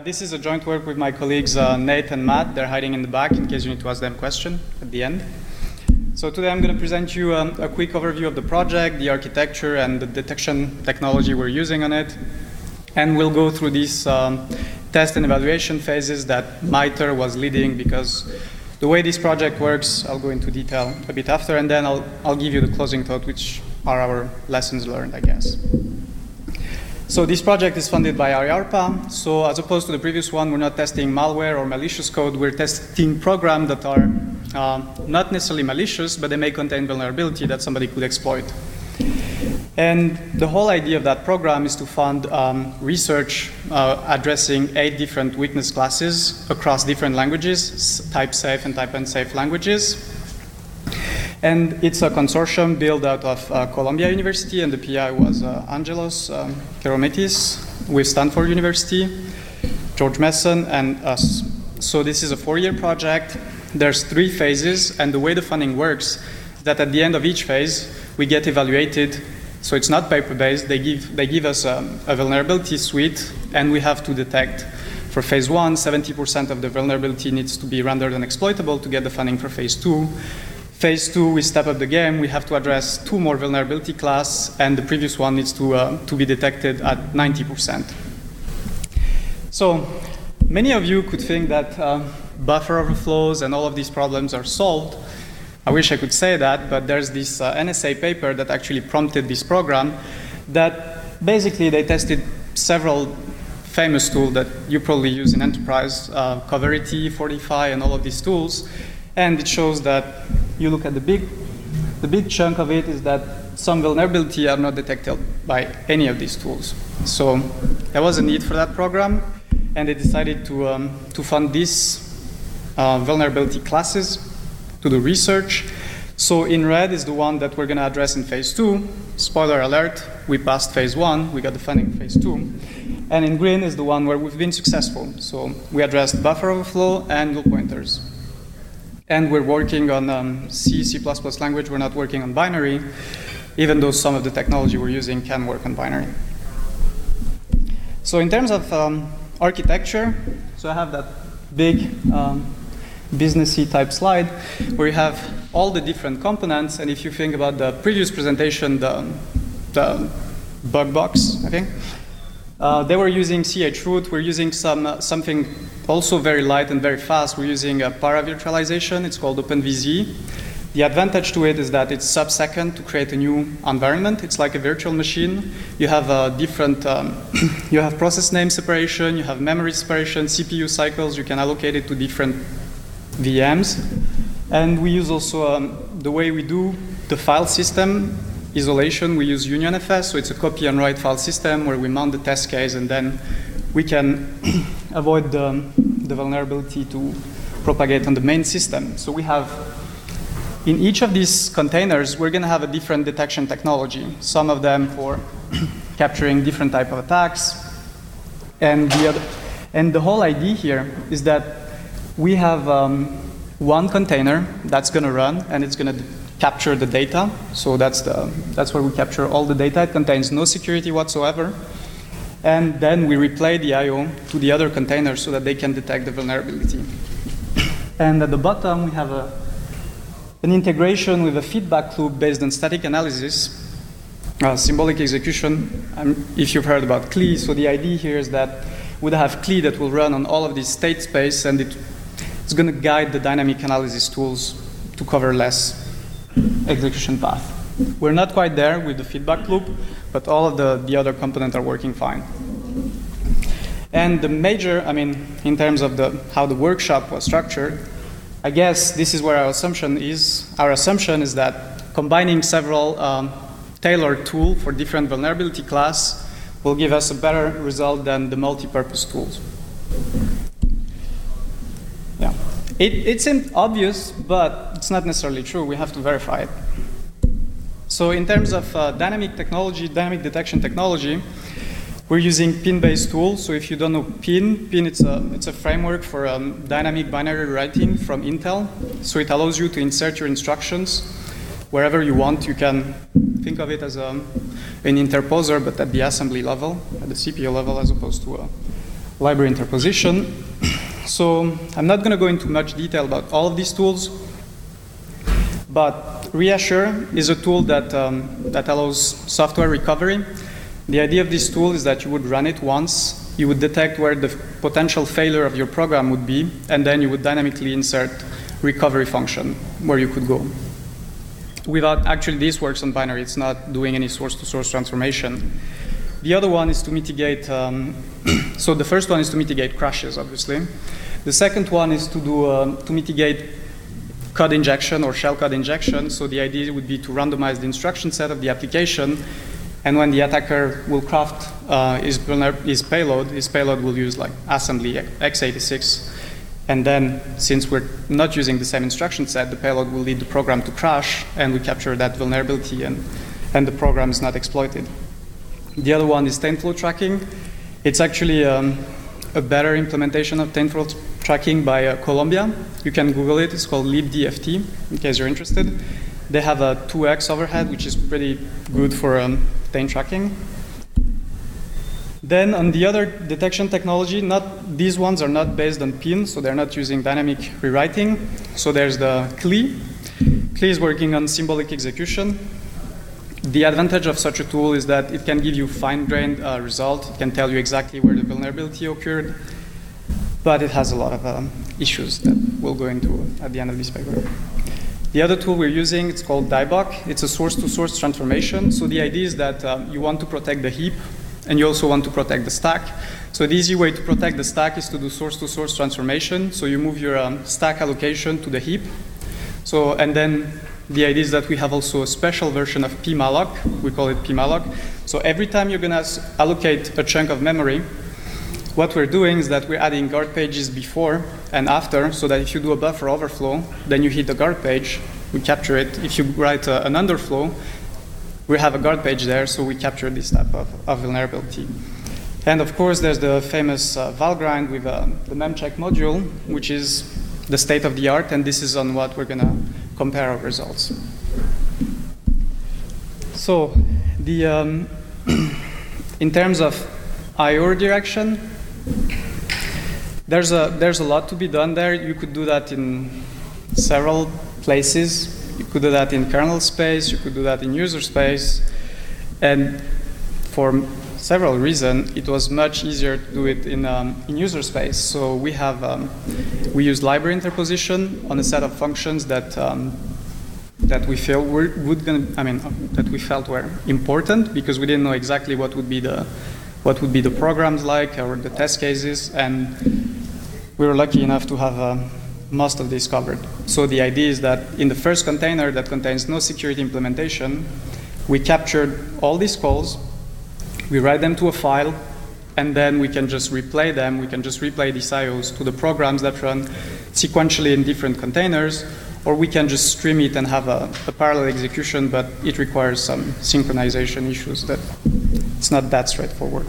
This is a joint work with my colleagues Nate and Matt. They're hiding in the back in case you need to ask them a question at the end. So today I'm going to present you a quick overview of the project, the architecture, and the detection technology we're using on it. And we'll go through these test and evaluation phases that MITRE was leading, because the way this project works, I'll go into detail a bit after, and then I'll give you the closing thought, which are our lessons learned, I guess. So this project is funded by IARPA. So as opposed to the previous one, we're not testing malware or malicious code. We're testing programs that are not necessarily malicious, but they may contain vulnerability that somebody could exploit. And the whole idea of that program is to fund research addressing 8 different weakness classes across different languages, type-safe and type-unsafe languages. And it's a consortium built out of Columbia University, and the PI was Angelos Kerometis with Stanford University, George Mason, and us. So this is a 4-year project. There's 3 phases, and the way the funding works is that at the end of each phase, we get evaluated. So it's not paper-based. They give us a vulnerability suite, and we have to detect. For phase 1, 70% of the vulnerability needs to be rendered unexploitable to get the funding for phase 2. Phase 2, we step up the game. We have to address 2 more vulnerability class, and the previous one needs to be detected at 90%. So many of you could think that buffer overflows and all of these problems are solved. I wish I could say that, but there's this NSA paper that actually prompted this program that basically they tested several famous tools that you probably use in enterprise, Coverity, Fortify, and all of these tools. And it shows that you look at the big chunk of it is that some vulnerability are not detected by any of these tools. So there was a need for that program, and they decided to fund these vulnerability classes to do research. So in red is the one that we're going to address in phase 2. Spoiler alert, we passed phase 1, we got the funding in phase 2. And in green is the one where we've been successful. So we addressed buffer overflow and null pointers. And we're working on C, C++ language. We're not working on binary, even though some of the technology we're using can work on binary. So in terms of architecture, so I have that big businessy type slide where you have all the different components. And if you think about the previous presentation, the bug box, I think, they were using chroot. We're using something also very light and very fast. We're using a para-virtualization. It's called OpenVZ. The advantage to it is that it's sub-second to create a new environment. It's like a virtual machine. You have different, you have process name separation, you have memory separation, CPU cycles. You can allocate it to different VMs. And we use also the way we do the file system isolation. We use UnionFS, so it's a copy and write file system where we mount the test case, and then we can avoid the vulnerability to propagate on the main system. So we have, in each of these containers, we're going to have a different detection technology. Some of them for capturing different type of attacks. And the whole idea here is that we have one container that's going to run, and it's going to capture the data. So that's where we capture all the data. It contains no security whatsoever. And then we replay the I/O to the other containers so that they can detect the vulnerability. And at the bottom, we have an integration with a feedback loop based on static analysis, symbolic execution. If you've heard about CLI, so the idea here is that we'd have CLI that will run on all of these state space, and it's going to guide the dynamic analysis tools to cover less execution path. We're not quite there with the feedback loop, but all of the other components are working fine. And the major, in terms of how the workshop was structured, I guess this is where our assumption is. Our assumption is that combining several tailored tools for different vulnerability class will give us a better result than the multi-purpose tools. Yeah. It seemed obvious, but it's not necessarily true. We have to verify it. So in terms of dynamic detection technology, we're using PIN-based tools. So if you don't know PIN it's a framework for dynamic binary writing from Intel. So it allows you to insert your instructions wherever you want. You can think of it as an interposer, but at the assembly level, at the CPU level, as opposed to library interposition. So I'm not going to go into much detail about all of these tools, but Reassure is a tool that, that allows software recovery. The idea of this tool is that you would run it once, you would detect where the potential failure of your program would be, and then you would dynamically insert recovery function where you could go. Without, actually this works on binary, it's not doing any source-to-source transformation. The other one is to mitigate, so the first one is to mitigate crashes, obviously. The second one is to do, to mitigate code injection or shellcode injection. So the idea would be to randomize the instruction set of the application, and when the attacker will craft his payload will use like assembly x86. And then, since we're not using the same instruction set, the payload will lead the program to crash, and we capture that vulnerability, and the program is not exploited. The other one is taint-flow tracking. It's actually a better implementation of taint-flow tracking by Columbia. You can Google it. It's called libdft, in case you're interested. They have a 2x overhead, which is pretty good for taint tracking. Then on the other detection technology, these ones are not based on PIN, so they're not using dynamic rewriting. So there's the CLI. CLI is working on symbolic execution. The advantage of such a tool is that it can give you fine-grained result. It can tell you exactly where the vulnerability occurred, but it has a lot of issues that we'll go into at the end of this paper. The other tool we're using, it's called DIBOC. It's a source-to-source transformation. So the idea is that you want to protect the heap, and you also want to protect the stack. So the easy way to protect the stack is to do source-to-source transformation. So you move your stack allocation to the heap. So, and then the idea is that we have also a special version of pmalloc. We call it pmalloc. So every time you're going to allocate a chunk of memory, what we're doing is that we're adding guard pages before and after, so that if you do a buffer overflow, then you hit the guard page, we capture it. If you write an underflow, we have a guard page there, so we capture this type of vulnerability. And of course, there's the famous Valgrind with the memcheck module, which is the state of the art, and this is on what we're going to compare our results. So, the in terms of I/O direction, there's a lot to be done there. You could do that in several places. You could do that in kernel space, you could do that in user space, and for several reasons, it was much easier to do it in user space. So we we use library interposition on a set of functions that we feel that we felt were important, because we didn't know exactly what would be the programs like or the test cases, and we were lucky enough to have most of this covered. So the idea is that in the first container that contains no security implementation, we captured all these calls, we write them to a file, and then we can just replay them. We can just replay these IOs to the programs that run sequentially in different containers, or we can just stream it and have a parallel execution, but it requires some synchronization issues that it's not that straightforward.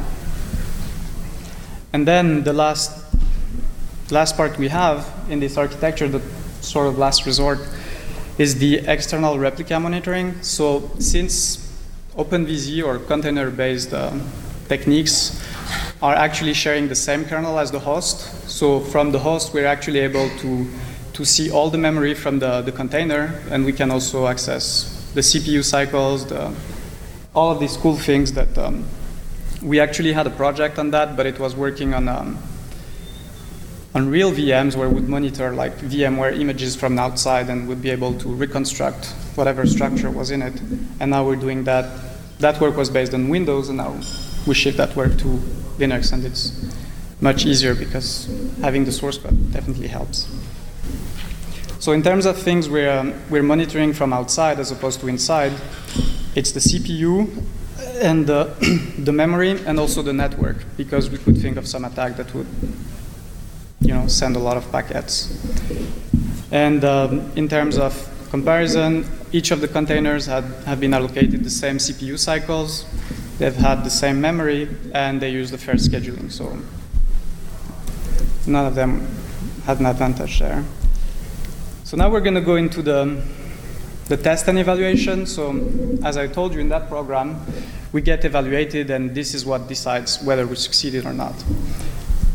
And then the last part we have in this architecture, the sort of last resort, is the external replica monitoring. So since OpenVZ or container-based techniques are actually sharing the same kernel as the host, so from the host we're actually able to see all the memory from the container, and we can also access the CPU cycles, all of these cool things that we actually had a project on that, but it was working on real VMs where we would monitor like VMware images from outside and would be able to reconstruct whatever structure was in it. And now we're doing that. That work was based on Windows, and now we shift that work to Linux, and it's much easier because having the source code definitely helps. So in terms of things we're monitoring from outside as opposed to inside, it's the CPU and the memory and also the network, because we could think of some attack that would send a lot of packets. And in terms of comparison, each of the containers have been allocated the same CPU cycles, they've had the same memory, and they use the fair scheduling. So none of them had an advantage there. So now we're going to go into the test and evaluation. So as I told you, in that program, we get evaluated, and this is what decides whether we succeeded or not.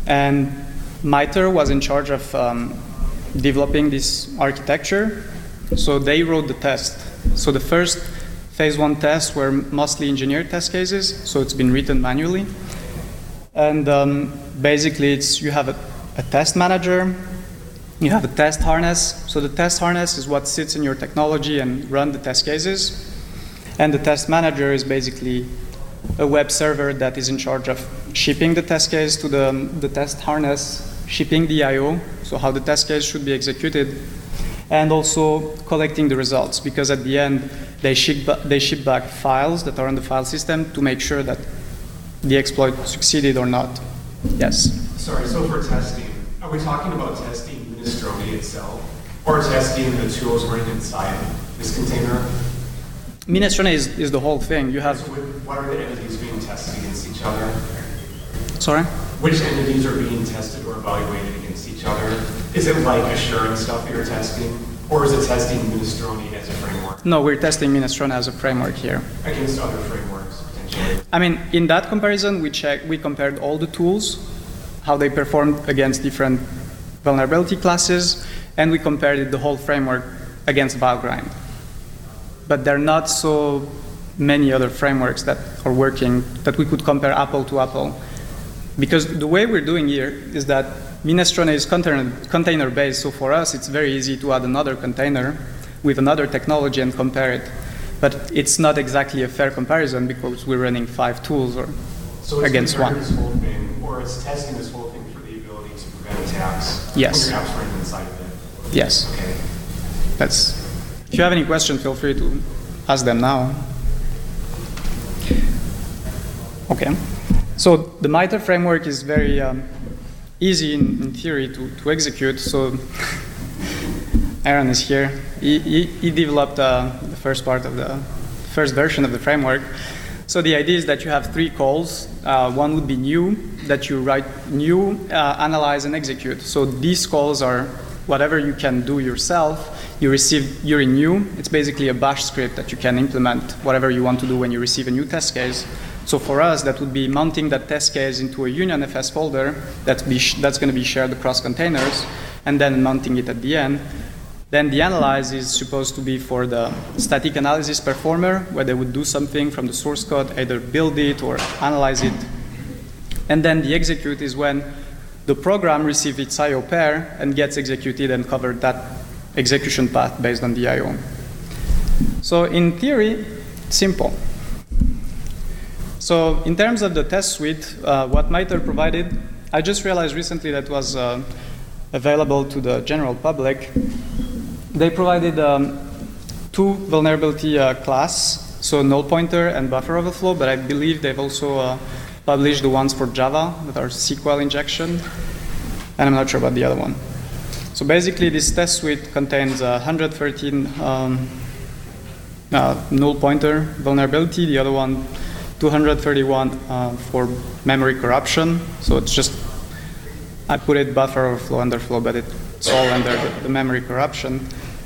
And MITRE was in charge of developing this architecture, so they wrote the test. So the first phase 1 tests were mostly engineered test cases, so it's been written manually. And basically, you have a test manager, you have a test harness. So the test harness is what sits in your technology and run the test cases. And the test manager is basically a web server that is in charge of shipping the test case to the test harness, shipping the I/O, so how the test case should be executed, and also collecting the results, because at the end they ship back files that are on the file system to make sure that the exploit succeeded or not. Yes? Sorry, so for testing, are we talking about testing Minestrone itself, or testing the tools running inside this container? Minestrone is the whole thing. You have. So what are the entities being tested against each other? Sorry? Which entities are being tested or evaluated against each other? Is it like assurance stuff that you're testing, or is it testing Minestrone as a framework? No, we're testing Minestrone as a framework here. Against other frameworks, potentially? I mean, in that comparison, we compared all the tools, how they performed against different vulnerability classes, and we compared the whole framework against Valgrind. But there are not so many other frameworks that are working that we could compare apple to apple. Because the way we're doing here is that Minestrone is container-based, so for us it's very easy to add another container with another technology and compare it. But it's not exactly a fair comparison because we're running 5 tools against one. This whole thing, or it's testing this whole thing for the ability to prevent attacks. Yes. When your app's running inside of it. Yes. Okay. If you have any questions, feel free to ask them now. Okay. So the MITRE framework is very easy in theory to execute. So Aaron is here. He developed the first part of the first version of the framework. So the idea is that you have 3 calls. One would be new, that you write new, analyze, and execute. So these calls are whatever you can do yourself. You're in new. It's basically a bash script that you can implement whatever you want to do when you receive a new test case. So for us, that would be mounting that test case into a UnionFS folder that's going to be shared across containers, and then mounting it at the end. Then the analyze is supposed to be for the static analysis performer, where they would do something from the source code, either build it or analyze it. And then the execute is when the program receives its I/O pair and gets executed and covered that execution path based on the I/O. So in theory, simple. So in terms of the test suite, what MITRE provided, I just realized recently that was available to the general public. They provided 2 vulnerability class, so null pointer and buffer overflow, but I believe they've also published the ones for Java that are SQL injection, and I'm not sure about the other one. So basically, this test suite contains 113 null pointer vulnerability, the other one 231 for memory corruption. So it's just, I put it buffer overflow, underflow, but it's all under the memory corruption.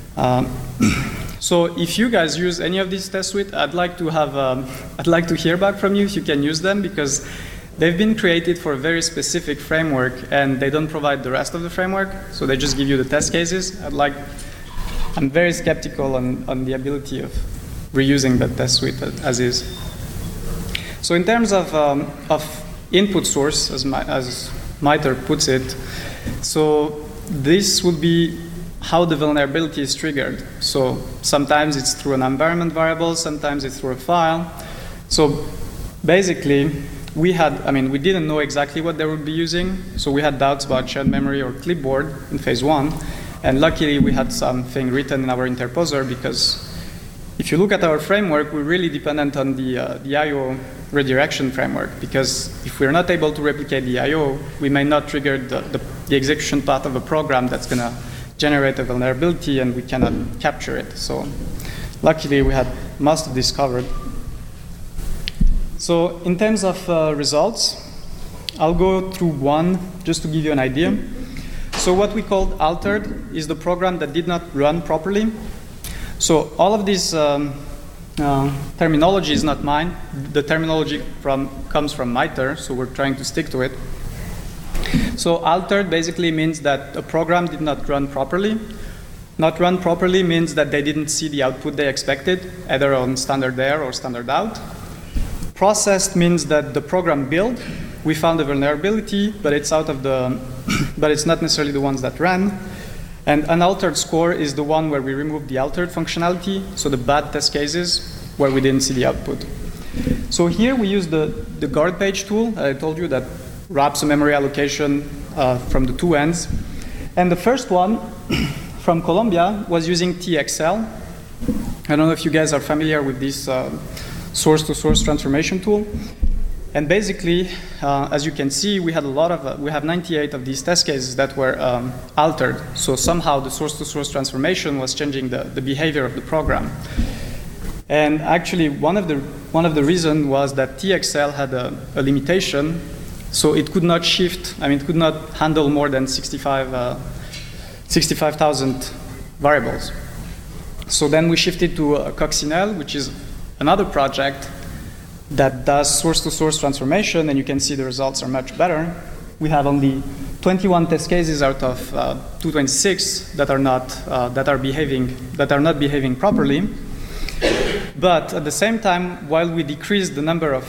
So if you guys use any of these test suite, I'd like to hear back from you if you can use them, because they've been created for a very specific framework and they don't provide the rest of the framework. So they just give you the test cases. I'm very skeptical on the ability of reusing that test suite as is. So in terms of input source, as MITRE puts it, so this would be how the vulnerability is triggered. So sometimes it's through an environment variable, sometimes it's through a file. So basically, we didn't know exactly what they would be using, so we had doubts about shared memory or clipboard in phase 1, and luckily we had something written in our interposer, because if you look at our framework, we're really dependent on the I/O redirection framework, because if we're not able to replicate the I/O, we may not trigger the execution path of a program that's going to generate a vulnerability, and we cannot capture it. So luckily, we had most of this covered. So in terms of results, I'll go through one just to give you an idea. So what we called altered is the program that did not run properly. So all of this terminology is not mine. The terminology comes from MITRE, so we're trying to stick to it. So altered basically means that a program did not run properly. Not run properly means that they didn't see the output they expected, either on standard there or standard out. Processed means that the program built, we found a vulnerability, but it's out of the, but it's not necessarily the ones that ran. And unaltered score is the one where we remove the altered functionality, so the bad test cases where we didn't see the output. So here we use the guard page tool. I told you that wraps a memory allocation from the two ends. And the first one from Colombia was using TXL. I don't know if you guys are familiar with this source-to-source transformation tool. And basically, as you can see, we had we have 98 of these test cases that were altered. So somehow the source-to-source transformation was changing the behavior of the program. And actually, one of the reasons was that TXL had a limitation, so it could not shift. I mean, it could not handle more than 65,000 variables. So then we shifted to Coccinelle, which is another project that does source-to-source transformation, and you can see the results are much better. We have only 21 test cases out of 226 that are not behaving properly. But at the same time, while we decrease the number of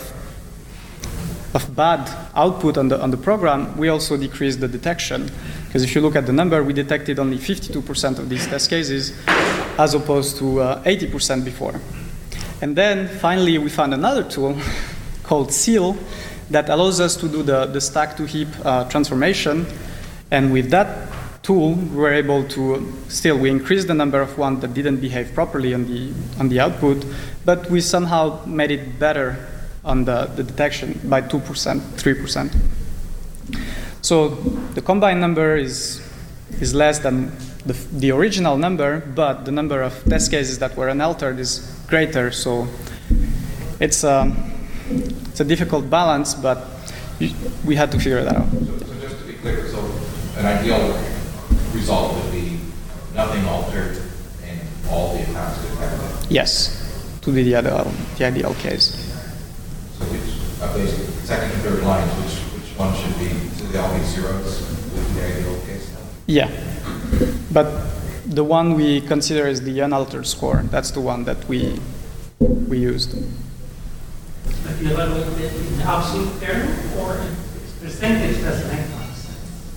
bad output on the program, we also decrease the detection. Because if you look at the number, we detected only 52% of these test cases, as opposed to 80% before. And then finally, we found another tool called Seal that allows us to do the stack to heap transformation. And with that tool, we were able to we increased the number of ones that didn't behave properly on the output, but we somehow made it better on the detection by 2%, 3%. So the combined number is less than the original number, but the number of test cases that were unaltered is greater. So it's a difficult balance, but we had to figure that out. So just to be clear, so an ideal result would be nothing altered and all the attacks detected? Yes, to be the ideal case. So which of those second and third lines, which one should be, so they all be zeros with the ideal case? Yeah, but the one we consider is the unaltered score. That's the one that we used. But you evaluate it in absolute term or percentage doesn't make sense?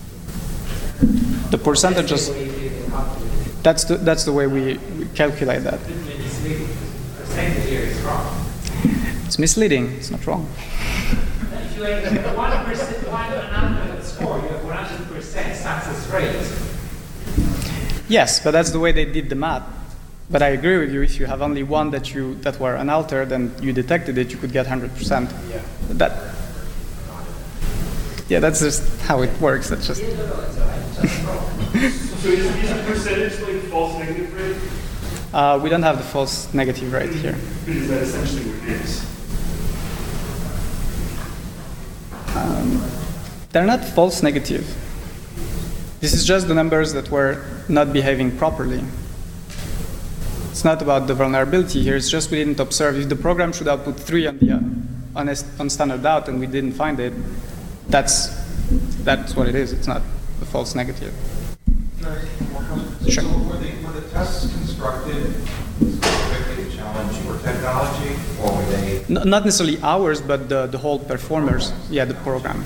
The percentages, that's the way we calculate that. Percentage here is wrong. It's misleading, it's not wrong. If you have 1% unaltered score, you have 100% success rate. Yes, but that's the way they did the math. But I agree with you, if you have only one that were unaltered and you detected it, you could get 100%. Yeah, that's just how it works. That's just. So is a percentage like false negative rate? We don't have the false negative rate here. But is that essentially what it is? They're not false negative. This is just the numbers that were not behaving properly. It's not about the vulnerability here. It's just we didn't observe. If the program should output 3 on standard out and we didn't find it, that's what it is. It's not a false negative. Sure. So were the tests constructed specifically to challenge your technology, or were they? Not necessarily ours, but the whole performers. Yeah, the program.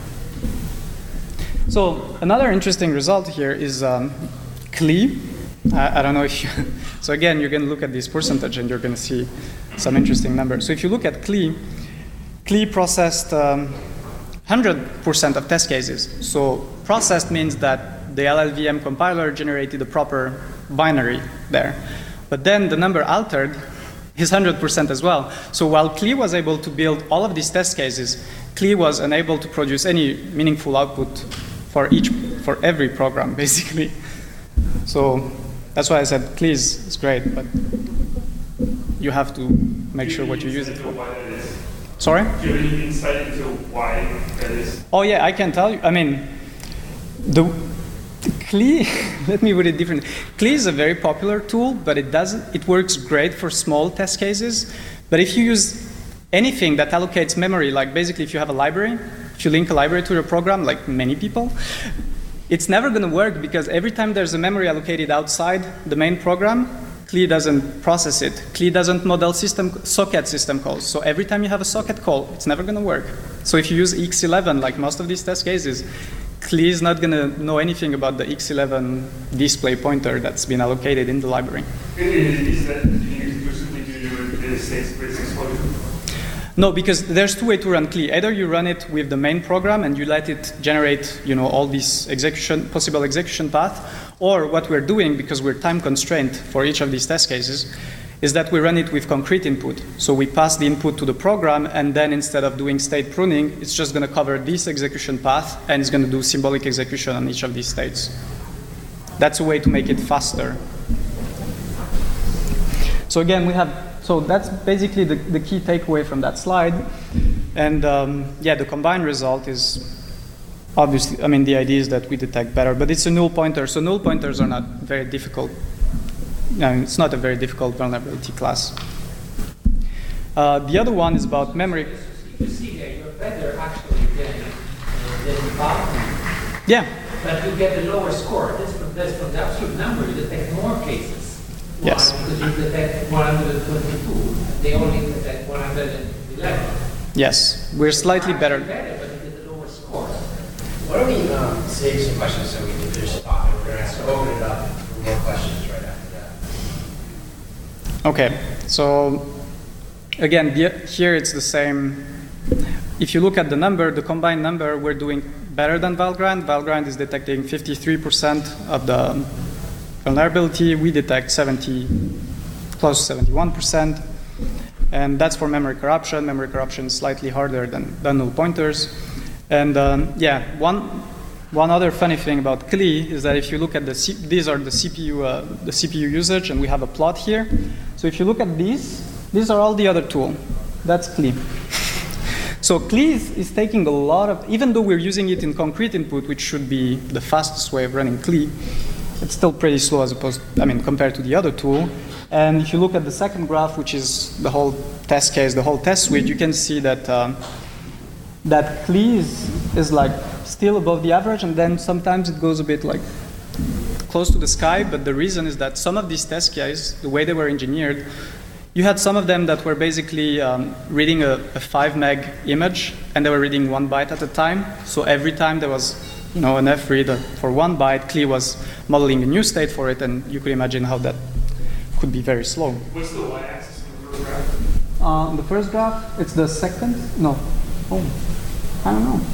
So another interesting result here is CLI. I don't know if you. So again, you're going to look at this percentage and you're going to see some interesting numbers. So if you look at CLI processed 100% of test cases. So processed means that the LLVM compiler generated a proper binary there. But then the number altered is 100% as well. So while CLI was able to build all of these test cases, CLI was unable to produce any meaningful output for every program, basically. So that's why I said CLI is great, but you have to make sure what you use it for. Sorry? Do you have any insight into why that is? Oh yeah, I can tell you. I mean, the CLI, let me put it differently. CLI is a very popular tool, but it works great for small test cases. But if you use anything that allocates memory, like basically if you have a library, if if you link a library to your program, like many people, it's never going to work because every time there's a memory allocated outside the main program, CLI doesn't process it. CLI doesn't model socket system calls. So every time you have a socket call, it's never going to work. So if you use X11, like most of these test cases, CLI is not going to know anything about the X11 display pointer that's been allocated in the library. Is that exclusively due to the state space explosion? No, because there's two ways to run CLI. Either you run it with the main program and you let it generate, all these possible execution path, or what we're doing, because we're time constrained for each of these test cases, is that we run it with concrete input. So we pass the input to the program, and then instead of doing state pruning, it's just going to cover this execution path, and it's going to do symbolic execution on each of these states. That's a way to make it faster. So again, so that's basically the key takeaway from that slide. And the combined result is obviously, the idea is that we detect better, but it's a null pointer. So null pointers are not very difficult. It's not a very difficult vulnerability class. The other one is about memory. You see that you're better actually than Bauman. Yeah. But you get a lower score. That's from the absolute number. You detect more cases. Yes. Because you detect 122. They only detect 111. Yes, we're slightly better. Better, but you get a lower score. Why don't we save some questions so we can finish the talk? We're going to open it up for more questions right after that. Okay, so again, here it's the same. If you look at the number, the combined number, we're doing better than Valgrind. Valgrind is detecting 53% of the vulnerability. We detect close to 71%. And that's for memory corruption. Memory corruption is slightly harder than null pointers. And one other funny thing about CLI is that if you look at these are the CPU usage, and we have a plot here. So if you look at these are all the other tools. That's CLI. So CLI is taking a lot of, even though we're using it in concrete input, which should be the fastest way of running CLI, it's still pretty slow compared to the other tool. And if you look at the second graph, which is the whole test case, the whole test suite, you can see that that CLI is like still above the average, and then sometimes it goes a bit like close to the sky. But the reason is that some of these test cases, the way they were engineered, you had some of them that were basically reading a 5 meg image, and they were reading 1 byte at a time. So every time there was an F read for 1 byte, CLI was modeling a new state for it, and you could imagine how that could be very slow. What's the y-axis in the first graph? On the first graph, it's the second. No. Oh, I don't know.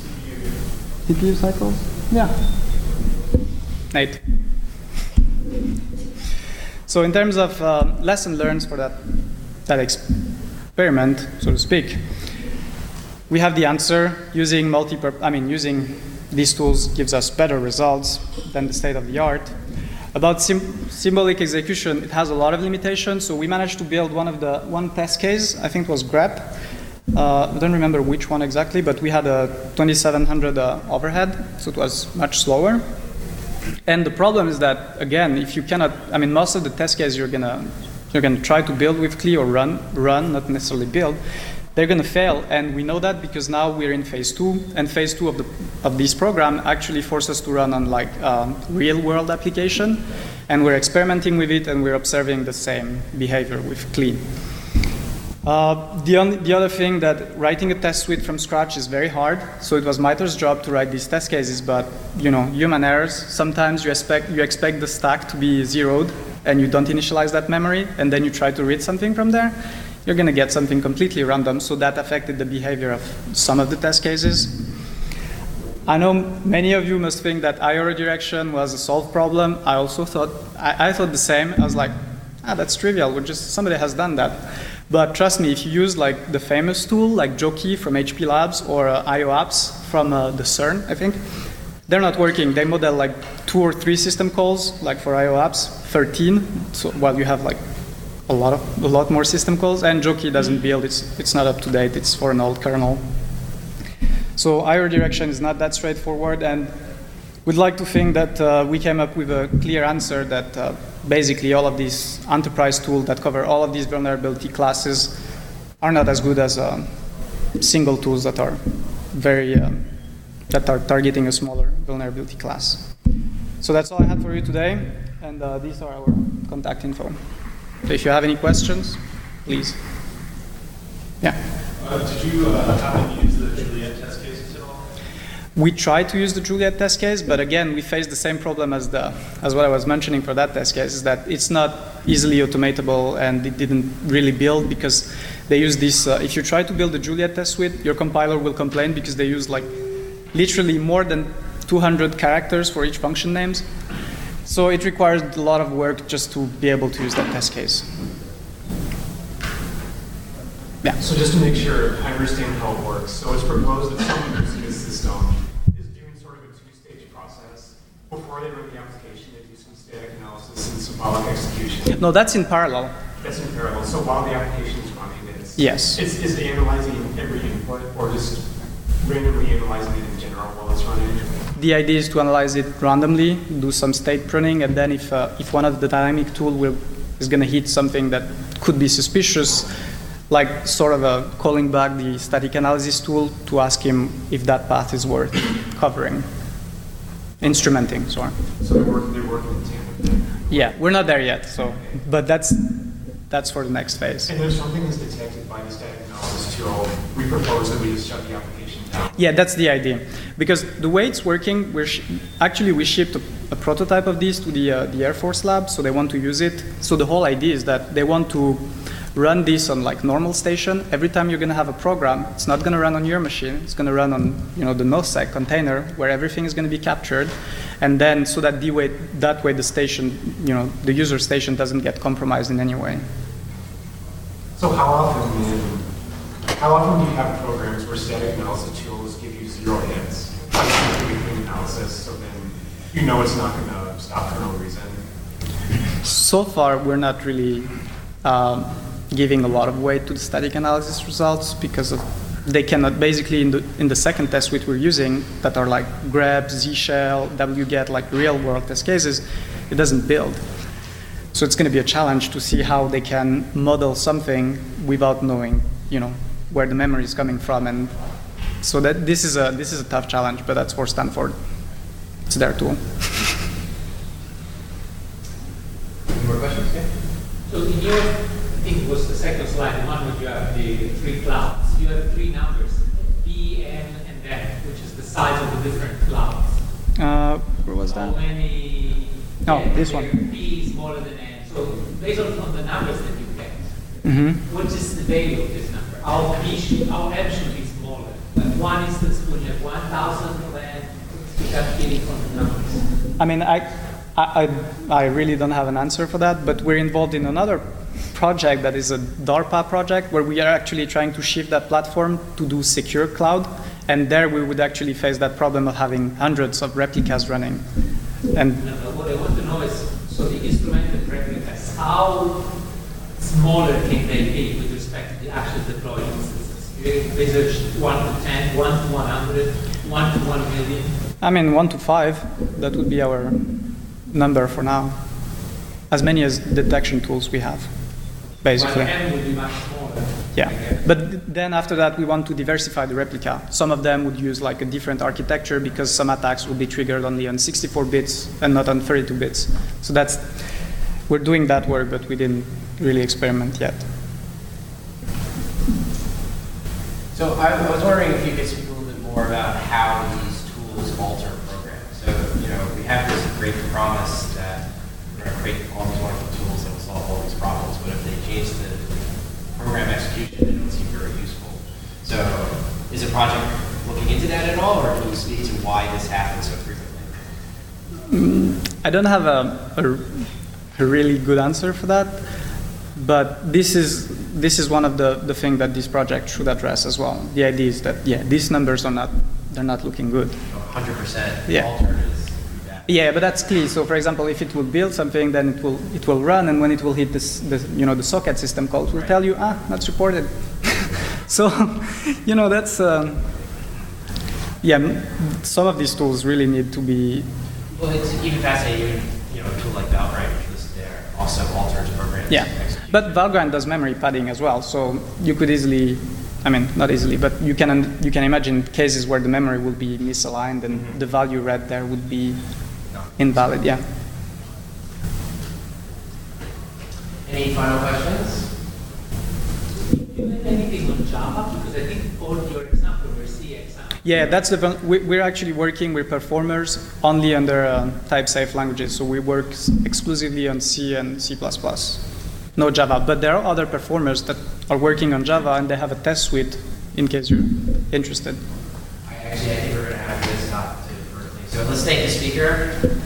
CPU cycles? Yeah. Nate. So in terms of lesson learned for that experiment, so to speak, we have the answer. Using using these tools gives us better results than the state of the art. About symbolic execution, it has a lot of limitations. So we managed to build one test case. I think it was grep. I don't remember which one exactly, but we had a 2700 overhead, so it was much slower. And the problem is that, again, if you cannot, most of the test cases you're gonna try to build with CLI or run, not necessarily build, they're gonna fail. And we know that because now we're in phase 2, and phase 2 of this program actually forces us to run on real world application, and we're experimenting with it, and we're observing the same behavior with CLI. The other thing, that writing a test suite from scratch is very hard. So it was MITRE's job to write these test cases, but human errors. Sometimes you expect the stack to be zeroed, and you don't initialize that memory, and then you try to read something from there. You're going to get something completely random. So that affected the behavior of some of the test cases. I know many of you must think that IO redirection was a solved problem. I also thought I thought the same. I was like, that's trivial. Somebody has done that. But trust me, if you use the famous tool like Joki from HP Labs or IO apps from the CERN, I think, they're not working. They model 2 or 3 system calls, for IO apps, 13. So while you have a lot more system calls, and Joki doesn't build. It's not up to date. It's for an old kernel. So IO redirection is not that straightforward, and we'd like to think that we came up with a clear answer that basically all of these enterprise tools that cover all of these vulnerability classes are not as good as single tools that are very that are targeting a smaller vulnerability class. So that's all I had for you today, and these are our contact info. So if you have any questions, please. Yeah. Did you happen to use the Juliet test cases at all? We tried to use the Juliet test case, but again, we faced the same problem as what I was mentioning for that test case, is that it's not easily automatable, and it didn't really build because they use this. If you try to build a Juliet test suite, your compiler will complain because they use like literally more than 200 characters for each function names. So it requires a lot of work just to be able to use that test case. Yeah. So just to make sure I understand how it works, so it's proposed that someone using this system is doing sort of a two-stage process. Before they run the application, they do some static analysis and symbolic execution. No, that's in parallel. That's in parallel. So while the application is running, Yes. Is analyzing every input or just randomly analyzing it in general while it's running? The idea is to analyze it randomly, do some state pruning, and then if one of the dynamic tool is going to hit something that could be suspicious, like sort of calling back the static analysis tool to ask him if that path is worth covering. Instrumenting, sorry. So they're working in tandem. Yeah, we're not there yet, so, but that's for the next phase. And if something is detected by the static analysis tool, we propose that we just shut the application down. Yeah, that's the idea. Because the way it's working, we shipped a prototype of this to the Air Force lab, so they want to use it. So the whole idea is that they want to run this on like normal station. Every time you're going to have a program, it's not going to run on your machine. It's going to run on the nosec container where everything is going to be captured, and then so that that way the station, the user station doesn't get compromised in any way. So how often do you have programs where static analysis tools give you 0 hits? Like doing clean analysis, so then it's not going to stop for no reason. So far, we're not really giving a lot of weight to the static analysis results because they cannot, basically in the second test suite we're using that are like grep, Z-shell, wget, like real world test cases, it doesn't build. So it's going to be a challenge to see how they can model something without knowing, where the memory is coming from, and so that this is a tough challenge, but that's for Stanford. It's their tool. Any more questions? Yeah. So in your, I think it was the second slide, the one where you have the 3 clouds. You have 3 numbers, B, N, and N, which is the size of the different clouds. Where was that? How many? Oh, this one. B is smaller than N. So based on the numbers that you get, what is the value of this number? Our N should be smaller. Like 1 instance would have 1,000 of N. You got feeling from the numbers. I mean, I really don't have an answer for that, but we're involved in another project that is a DARPA project where we are actually trying to shift that platform to do secure cloud, and there we would actually face that problem of having hundreds of replicas running. And what I want to know is, so the instrumented replicas, how smaller can they be with respect to the actual deployed instances? Is it 1 to 10, 1 to 100, 1 to 1 million? I mean, 1 to 5, that would be our number for now. As many as detection tools we have, basically. But M would be much smaller. Yeah, but then after that, we want to diversify the replica. Some of them would use like a different architecture because some attacks will be triggered only on 64 bits and not on 32 bits. So we're doing that work, but we didn't really experiment yet. So I was wondering if you could speak a little bit more about how these tools alter programs. So, we have this great promise that we're going to create all these wonderful tools that will solve all these problems, but if they change the program execution, they don't seem very useful. So is the project looking into that at all, or can you speak to why this happens so frequently? I don't have a really good answer for that, but this is one of the things that this project should address as well. The idea is that, these numbers are not looking good. 100% altered is bad. Yeah, but that's key. So, for example, if it will build something, then it will run, and when it will hit the socket system call, it will tell you, not supported. So, that's some of these tools really need to be. Well, it's even fascinating, a tool like Valgrind, which was there, also alters programs. Yeah, but Valgrind does memory padding as well, so you could easily I mean, not easily, but you can imagine cases where the memory will be misaligned and the value read there would be invalid, yeah. Any final questions? Do you have anything on Java? Because I think all your example were C examples. Yeah, that's we're actually working with performers only under type-safe languages. So we work exclusively on C and C++, no Java. But there are other performers that are working on Java and they have a test suite in case you're interested. I think we're going to have this talk to Berkeley. So let's thank the speaker.